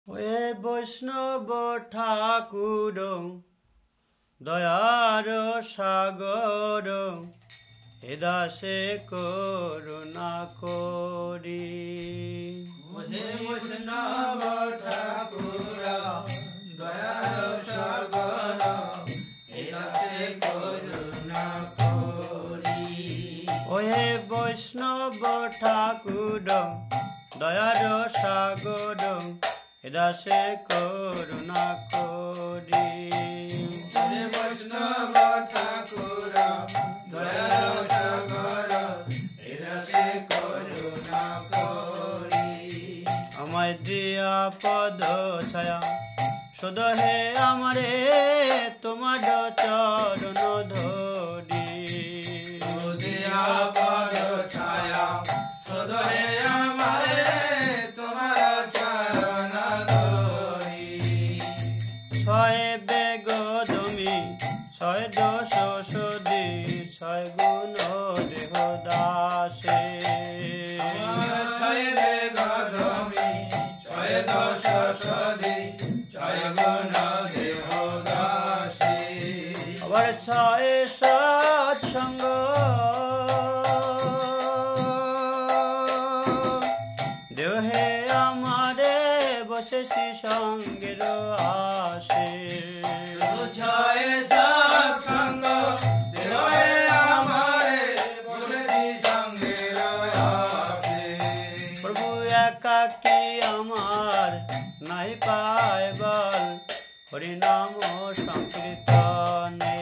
Way বৈষ্ণব ঠাকুর দয়ার সাগর হে দাসে করুণা করি। হে বৈষ্ণব ঠাকুর দয়ার সাগর হে দাসে করুণা করি। ওহে বৈষ্ণব ঠাকুর দয়ার সাগর হে দাসে করুণা করি। হে বৈষ্ণব ঠাকুর দয়ার সাগর হে দাসে করুণা করি। আমায় দিয়া পদ ছায়া সদ হে আমারে তোমার চরণ ধরি। দিয়া পদ ছায়া সদরে আমারে তোমার চরণ ধরি। ছয় বেগ জমি ছয় দোষ সদি ছয় গুণ দেহ দাসে। ছয় বেগ জমি ছয় দশ সদি ছয় গুণ দেহ দাসে। আবার ছয় সৎসঙ্গ দেহে আমারে বসেছি সঙ্গের আসে। ছয় সৎসঙ্গ দেহে আমারে বসেছি সঙ্গের আসে। প্রভু একাকী আমার নাই পায় বল হরিনাম সংকীর্তনে।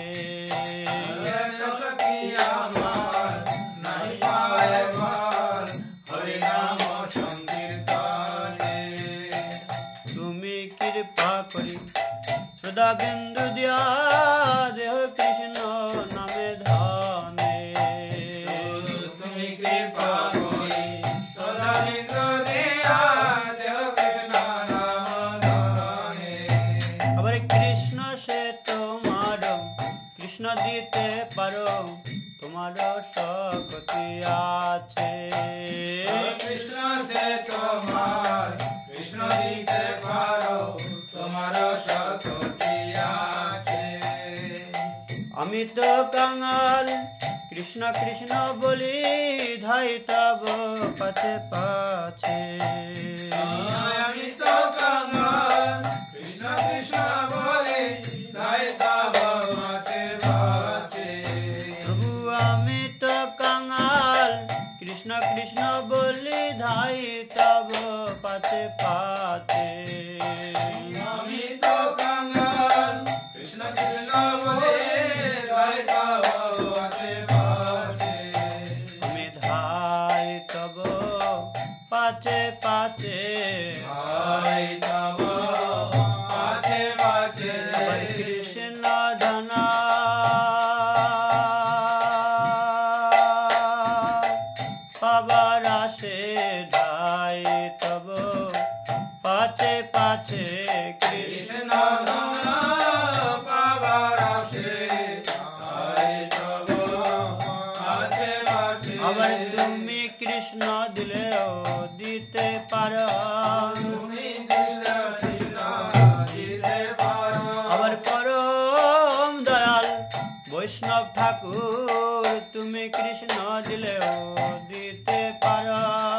একাকী আমার নাই পায় বল হরিনাম সংকীর্তনে। তুমি কৃপা করি শ্রদ্ধা বিন্দু দিয়া দেহ কৃষ্ণ নামে ধনে। তুমি কৃপা করি সদা বিন্দু দিয়া দেহ কৃষ্ণ নাম ধনে। আবার কৃষ্ণ সে তোমার কৃষ্ণ দিতে পারো তোমার শক্তি আছে। কৃষ্ণ সে তোমার কৃষ্ণ দিতে পারো তোমার শক্তি আছে। আমি তো কাঙাল কৃষ্ণ কৃষ্ণ বলি ধাই তব পাছে পাছে। আমি তো কাঙাল কৃষ্ণ কৃষ্ণ বলে তাই তব মাঝে বাঁচে। প্রভু আমি তো কাঙাল কৃষ্ণ কৃষ্ণ বলি ধাই তব পাছে পাছে। আমি তো কাঙাল কৃষ্ণ কৃষ্ণ বলে তাই তব মাঝে বাঁচে। আমি ধাই তব পাছে পাছে। তাই তব মাঝে বাঁচে। আবার কৃষ্ণ ধনা পাবার আসে ধাই তব পাছে পাছে। কৃষ্ণ ধন পাবার আসে তাই তব মাঝে বাঁচে। আবার তুমি কৃষ্ণ দিলেও দিতে পারো। তুমি কৃষ্ণ কৃষ্ণ দিতে পারো। আবার পরম দয়াল বৈষ্ণব ঠাকুর তুমি কৃষ্ণ দিলেও দিতে পারো।